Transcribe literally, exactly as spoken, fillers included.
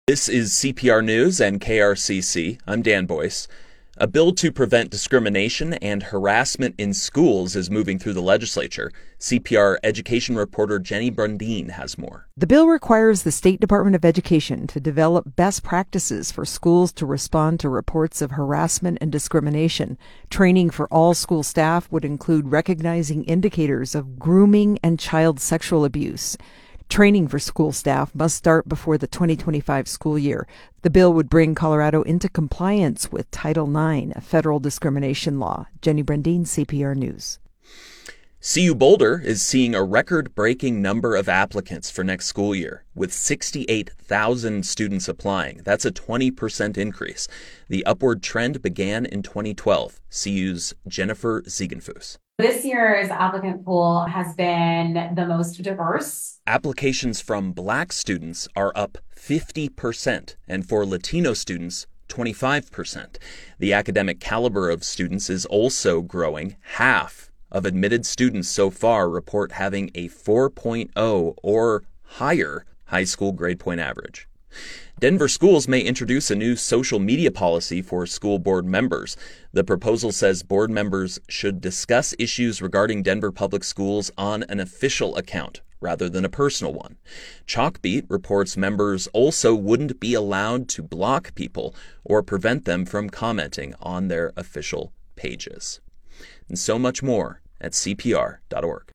This is C P R News and K R C C. I'm Dan Boyce. A bill to prevent discrimination and harassment in schools is moving through the legislature. C P R education reporter Jenny Brundin has more. The bill requires the State Department of Education to develop best practices for schools to respond to reports of harassment and discrimination. Training for all school staff would include recognizing indicators of grooming and child sexual abuse. Training for school staff must start before the twenty twenty-five school year. The bill would bring Colorado into compliance with Title nine, a federal discrimination law. Jenny Brundin, C P R News. C U Boulder is seeing a record-breaking number of applicants for next school year, with sixty-eight thousand students applying. That's a twenty percent increase. The upward trend began in twenty twelve. C U's Jennifer Ziegenfuss. This year's applicant pool has been the most diverse. Applications from Black students are up fifty percent, and for Latino students, twenty-five percent. The academic caliber of students is also growing. Half of admitted students so far report having a four point oh or higher high school grade point average. Denver schools may introduce a new social media policy for school board members. The proposal says board members should discuss issues regarding Denver public schools on an official account rather than a personal one. Chalkbeat reports members also wouldn't be allowed to block people or prevent them from commenting on their official pages. And so much more at C P R dot org.